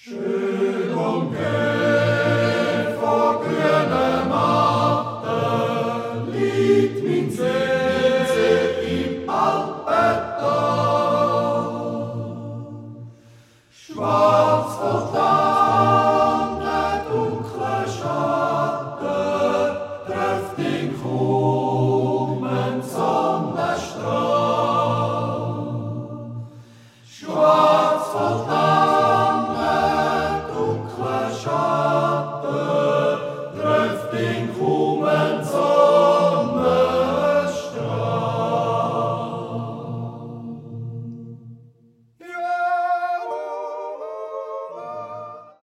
Schön umgeht vor grüner Matte, liegt mein See im Alpental. Schwarz vor Land, dunkle Schatten, trifft den krummen Sonnenstrahl. Schwarz vor Schatten trifft den